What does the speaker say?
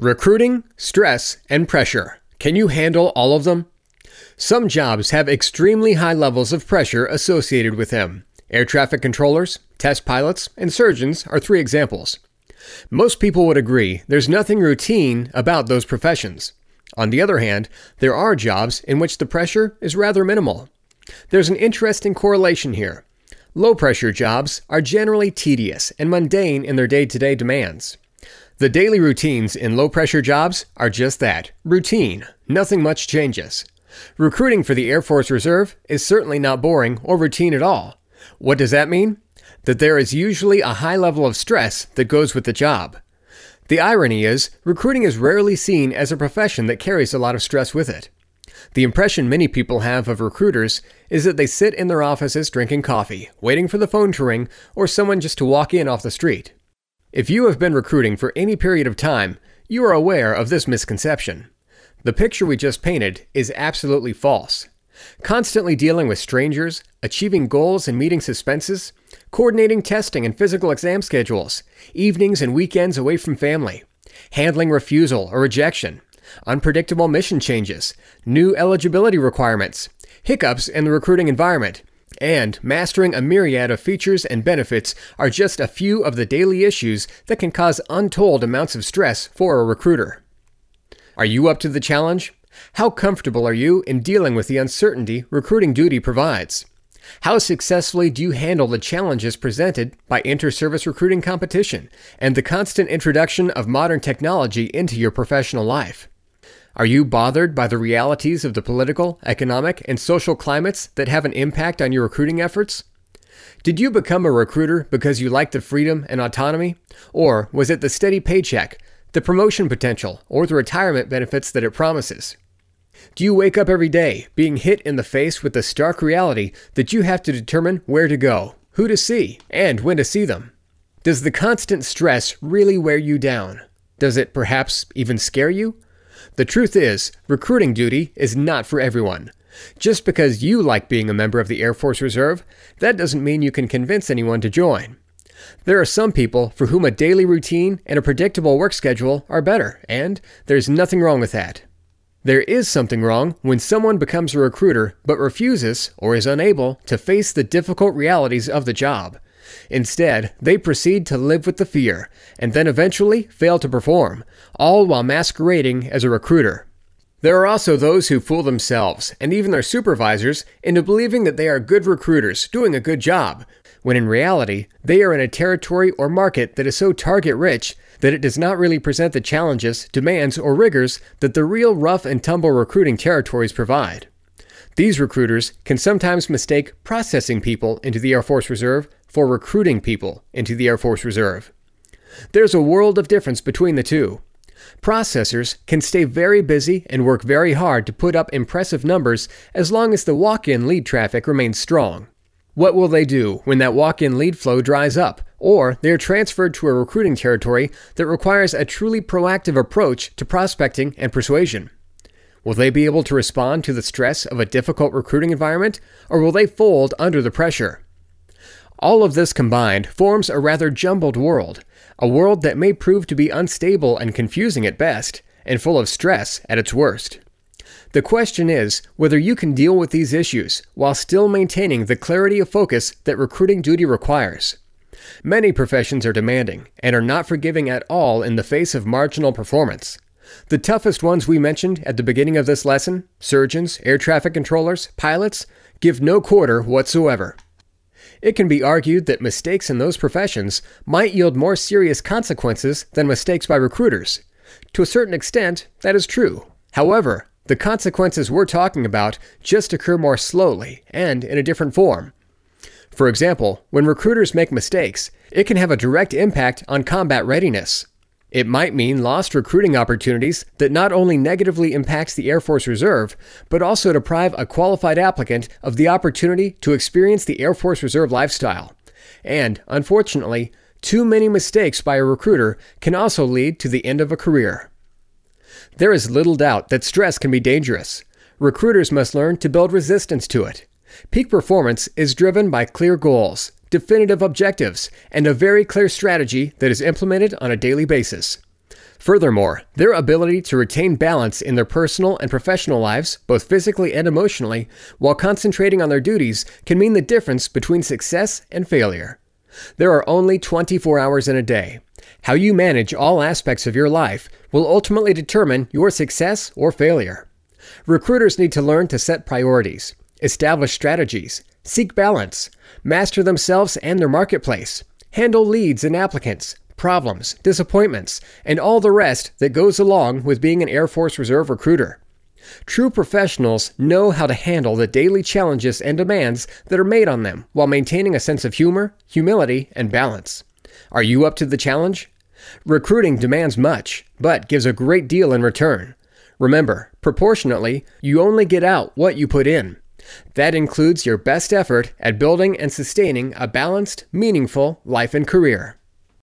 Recruiting, stress, and pressure. Can you handle all of them? Some jobs have extremely high levels of pressure associated with them. Air traffic controllers, test pilots, and surgeons are three examples. Most people would agree there's nothing routine about those professions. On the other hand, there are jobs in which the pressure is rather minimal. There's an interesting correlation here. Low-pressure jobs are generally tedious and mundane in their day-to-day demands. The daily routines in low-pressure jobs are just that, routine. Nothing much changes. Recruiting for the Air Force Reserve is certainly not boring or routine at all. What does that mean? That there is usually a high level of stress that goes with the job. The irony is, recruiting is rarely seen as a profession that carries a lot of stress with it. The impression many people have of recruiters is that they sit in their offices drinking coffee, waiting for the phone to ring, or someone just to walk in off the street. If you have been recruiting for any period of time, you are aware of this misconception. The picture we just painted is absolutely false. Constantly dealing with strangers, achieving goals and meeting suspenses, coordinating testing and physical exam schedules, evenings and weekends away from family, handling refusal or rejection, unpredictable mission changes, new eligibility requirements, hiccups in the recruiting environment, and mastering a myriad of features and benefits are just a few of the daily issues that can cause untold amounts of stress for a recruiter. Are you up to the challenge? How comfortable are you in dealing with the uncertainty recruiting duty provides? How successfully do you handle the challenges presented by inter-service recruiting competition and the constant introduction of modern technology into your professional life? Are you bothered by the realities of the political, economic, and social climates that have an impact on your recruiting efforts? Did you become a recruiter because you like the freedom and autonomy? Or was it the steady paycheck, the promotion potential, or the retirement benefits that it promises? Do you wake up every day being hit in the face with the stark reality that you have to determine where to go, who to see, and when to see them? Does the constant stress really wear you down? Does it perhaps even scare you? The truth is, recruiting duty is not for everyone. Just because you like being a member of the Air Force Reserve, that doesn't mean you can convince anyone to join. There are some people for whom a daily routine and a predictable work schedule are better, and there's nothing wrong with that. There is something wrong when someone becomes a recruiter but refuses or is unable to face the difficult realities of the job. Instead, they proceed to live with the fear and then eventually fail to perform, all while masquerading as a recruiter. There are also those who fool themselves and even their supervisors into believing that they are good recruiters doing a good job, when in reality, they are in a territory or market that is so target-rich that it does not really present the challenges, demands, or rigors that the real rough-and-tumble recruiting territories provide. These recruiters can sometimes mistake processing people into the Air Force Reserve for recruiting people into the Air Force Reserve. There's a world of difference between the two. Processors can stay very busy and work very hard to put up impressive numbers as long as the walk-in lead traffic remains strong. What will they do when that walk-in lead flow dries up, or they are transferred to a recruiting territory that requires a truly proactive approach to prospecting and persuasion? Will they be able to respond to the stress of a difficult recruiting environment, or will they fold under the pressure? All of this combined forms a rather jumbled world, a world that may prove to be unstable and confusing at best, and full of stress at its worst. The question is whether you can deal with these issues while still maintaining the clarity of focus that recruiting duty requires. Many professions are demanding and are not forgiving at all in the face of marginal performance. The toughest ones we mentioned at the beginning of this lesson, surgeons, air traffic controllers, pilots, give no quarter whatsoever. It can be argued that mistakes in those professions might yield more serious consequences than mistakes by recruiters. To a certain extent, that is true. However, the consequences we're talking about just occur more slowly and in a different form. For example, when recruiters make mistakes, it can have a direct impact on combat readiness. It might mean lost recruiting opportunities that not only negatively impacts the Air Force Reserve, but also deprive a qualified applicant of the opportunity to experience the Air Force Reserve lifestyle. And, unfortunately, too many mistakes by a recruiter can also lead to the end of a career. There is little doubt that stress can be dangerous. Recruiters must learn to build resistance to it. Peak performance is driven by clear goals, definitive objectives, and a very clear strategy that is implemented on a daily basis. Furthermore, their ability to retain balance in their personal and professional lives, both physically and emotionally, while concentrating on their duties, can mean the difference between success and failure. There are only 24 hours in a day. How you manage all aspects of your life will ultimately determine your success or failure. Recruiters need to learn to set priorities, establish strategies, seek balance, master themselves and their marketplace, handle leads and applicants, problems, disappointments, and all the rest that goes along with being an Air Force Reserve recruiter. True professionals know how to handle the daily challenges and demands that are made on them while maintaining a sense of humor, humility, and balance. Are you up to the challenge? Recruiting demands much, but gives a great deal in return. Remember, proportionately, you only get out what you put in. That includes your best effort at building and sustaining a balanced, meaningful life and career.